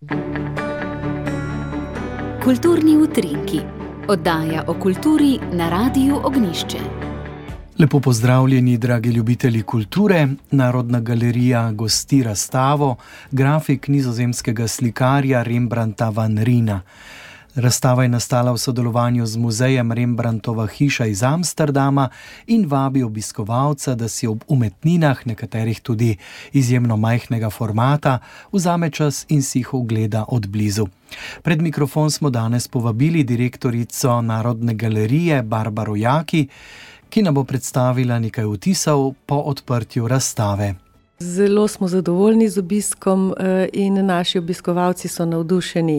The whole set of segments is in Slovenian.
Kulturni utrinki. Oddaja o kulturi na Radiu Ognjišče. Lepo pozdravljeni, dragi ljubitelji kulture. Narodna galerija gosti razstavo grafik nizozemskega slikarja Rembrandta van Rhijna. Razstava je nastala v sodelovanju z muzejem Rembrandtova hiša iz Amsterdama in vabi obiskovalca, da si ob umetninah, nekaterih tudi izjemno majhnega formata, vzame čas in si jih ogleda od blizu. Pred mikrofon smo danes povabili direktorico Narodne galerije Barbaro Jaki, ki nam bo predstavila nekaj vtisov po odprtju razstave. Zelo smo zadovoljni z obiskom in naši obiskovalci so navdušeni.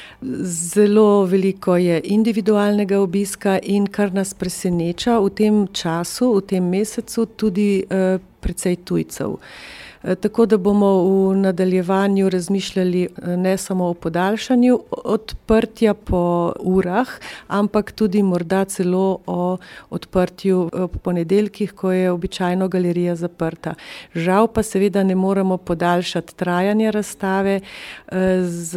Zelo veliko je individualnega obiska in kar nas preseneča v tem času, v tem mesecu tudi precej tujcev. Tako da bomo v nadaljevanju razmišljali ne samo o podaljšanju odprtja po urah, ampak tudi morda celo o odprtju po ponedeljkih, ko je običajno galerija zaprta. Žal pa seveda ne moremo podaljšati trajanja razstave. Z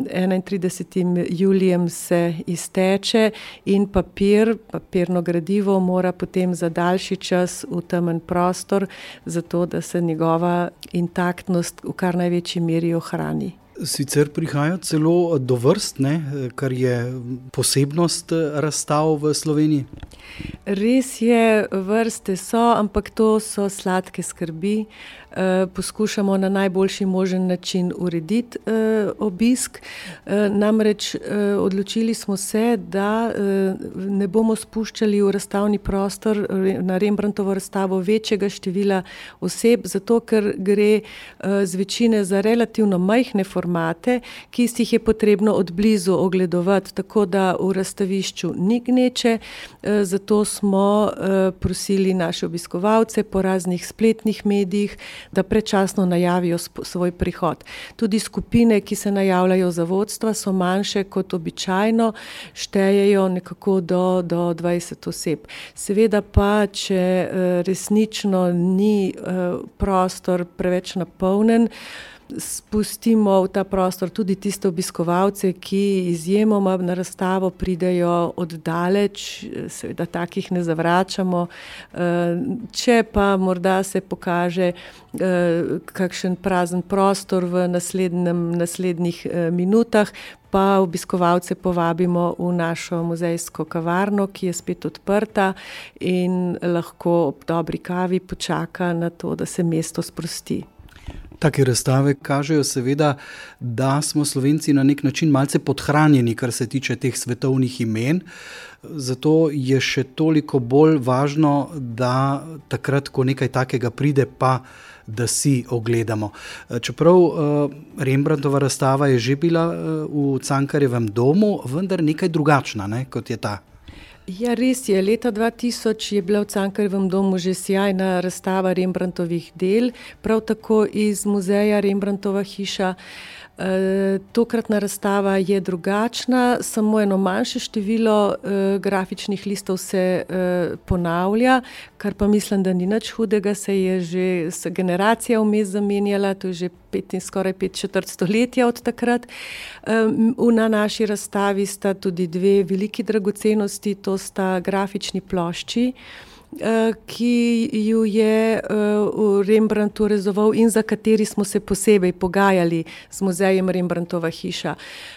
31. julijem se izteče in papirno gradivo mora potem za daljši čas v temen prostor, zato da se njegova intaktnost v kar največji meri ohrani. Sicer prihaja celo do vrst, kar je posebnost razstav v Sloveniji? Res je, vrste so, ampak to so sladke skrbi. Poskušamo na najboljši možen način urediti obisk. Namreč odločili smo se, da ne bomo spuščali v razstavni prostor na Rembrandtovo razstavo večjega števila oseb, zato ker gre z večine za relativno majhne formate, ki jih je potrebno od blizu ogledovati, tako da v razstavišču ni gneče. Zato smo prosili naše obiskovalce po raznih spletnih medijih, da predčasno najavijo svoj prihod. Tudi skupine, ki se najavljajo za vodstva, so manjše kot običajno, štejejo nekako do 20 oseb. Seveda pa, če resnično ni prostor preveč napolnjen, spustimo v ta prostor tudi tiste obiskovalce, ki izjemoma na razstavo pridejo oddaleč, seveda takih ne zavračamo. Če pa morda se pokaže kakšen prazen prostor v naslednjih minutah, pa obiskovalce povabimo v našo muzejsko kavarno, ki je spet odprta in lahko ob dobri kavi počaka na to, da se mesto sprosti. Take razstave kažejo seveda, da smo Slovenci na nek način malce podhranjeni, kar se tiče teh svetovnih imen. Zato je še toliko bolj važno, da takrat, ko nekaj takega pride, pa da si ogledamo. Čeprav Rembrandtova razstava je že bila v Cankarjevem domu, vendar nekaj drugačna, kot je ta. Ja, res je. Leta 2000 je bila v Cankarjevem domu že sjajna razstava Rembrandtovih del, prav tako iz muzeja Rembrandtova hiša. Tokratna razstava je drugačna, samo eno manjše število grafičnih listov se ponavlja, kar pa mislim, da ni nič hudega, se je že generacija vmes zamenjala, to je že skoraj 5/4 stoletja od takrat. Na naši razstavi sta tudi dve veliki dragocenosti, to sta grafični plošči, ki ju je Rembrandt urezoval in za kateri smo se posebej pogajali z muzejem Rembrandtova hiša.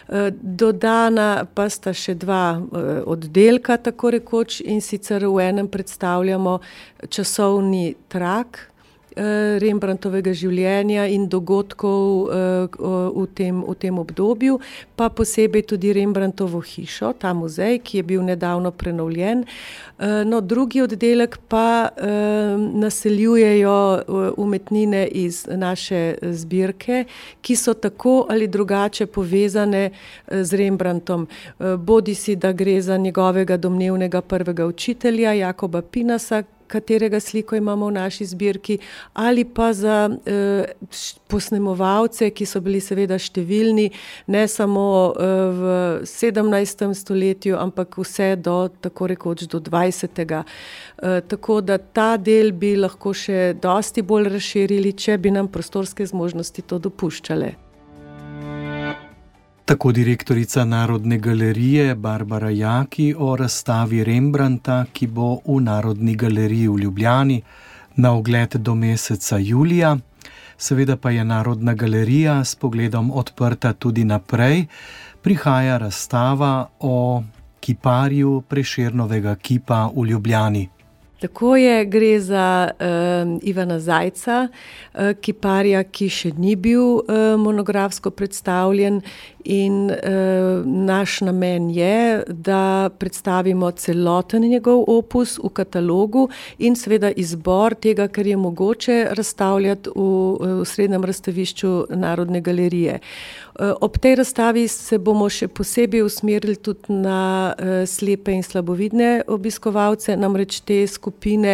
Dodana pa sta še dva oddelka, tako rekoč, in sicer v enem predstavljamo časovni trak Rembrandtovega življenja in dogodkov v tem obdobju, pa posebej tudi Rembrandtovo hišo, ta muzej, ki je bil nedavno prenovljen. No, drugi oddelek pa naseljujejo umetnine iz naše zbirke, ki so tako ali drugače povezane z Rembrandtom. Bodisi, da gre za njegovega domnevnega prvega učitelja, Jakoba Pinasa, katerega sliko imamo v naši zbirki, ali pa za posnemovalce, ki so bili seveda številni, ne samo v 17. stoletju, ampak vse do, tako rekoč, do 20. Tako da ta del bi lahko še dosti bolj razširili, če bi nam prostorske zmožnosti to dopuščale. Tako direktorica Narodne galerije Barbara Jaki o razstavi Rembrandta, ki bo v Narodni galeriji v Ljubljani na ogled do meseca julija. Seveda pa je Narodna galerija s pogledom odprta tudi naprej. Prihaja razstava o kiparju Prešernovega kipa v Ljubljani. Tako je, gre za Ivana Zajca, kiparja, ki še ni bil monografsko predstavljen, in naš namen je, da predstavimo celoten njegov opus v katalogu in seveda izbor tega, kar je mogoče razstavljati v srednjem razstavišču Narodne galerije. Ob tej razstavi se bomo še posebej usmerili tudi na slepe in slabovidne obiskovalce, namreč te skupine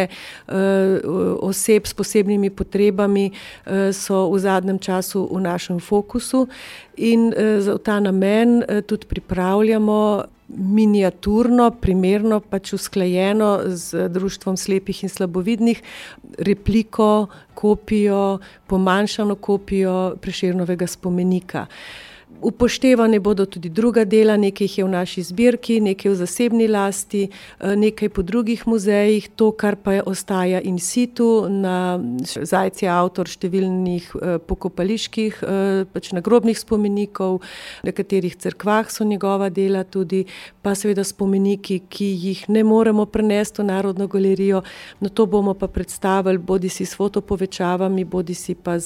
oseb s posebnimi potrebami so v zadnjem času v našem fokusu in za ta namen tudi pripravljamo miniaturno, primerno, usklajeno z Društvom slepih in slabovidnih repliko, kopijo, pomanjšano kopijo Prešernovega spomenika. Upoštevane bodo tudi druga dela, nekaj jih je v naši zbirki, nekaj v zasebni lasti, nekaj po drugih muzejih, to, kar pa ostaja in situ. Zajc je avtor številnih pokopaliških, nagrobnih spomenikov, v nekaterih cerkvah so njegova dela tudi, pa seveda spomeniki, ki jih ne moremo prenesti v Narodno galerijo, no to bomo pa predstavili bodisi s fotopovečavami, bodisi pa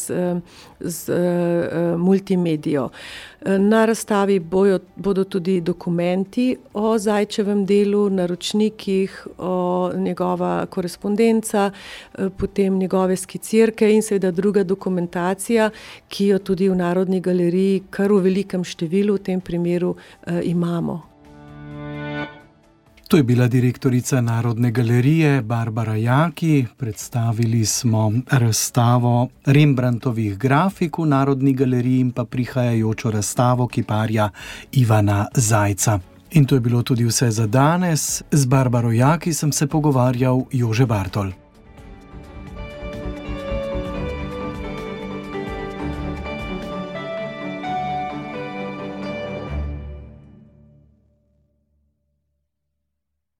z multimedijo. Na razstavi bodo tudi dokumenti o Zajčevem delu, naročnikih, njegova korespondenca, potem njegove skicirke in seveda druga dokumentacija, ki jo tudi v Narodni galeriji kar v velikem številu v tem primeru imamo. To je bila direktorica Narodne galerije Barbara Jaki. Predstavili smo razstavo Rembrandtovih grafik v Narodni galeriji in pa prihajajočo razstavo kiparja Ivana Zajca. In to je bilo tudi vse za danes. Z Barbaro Jaki sem se pogovarjal Jože Bartol.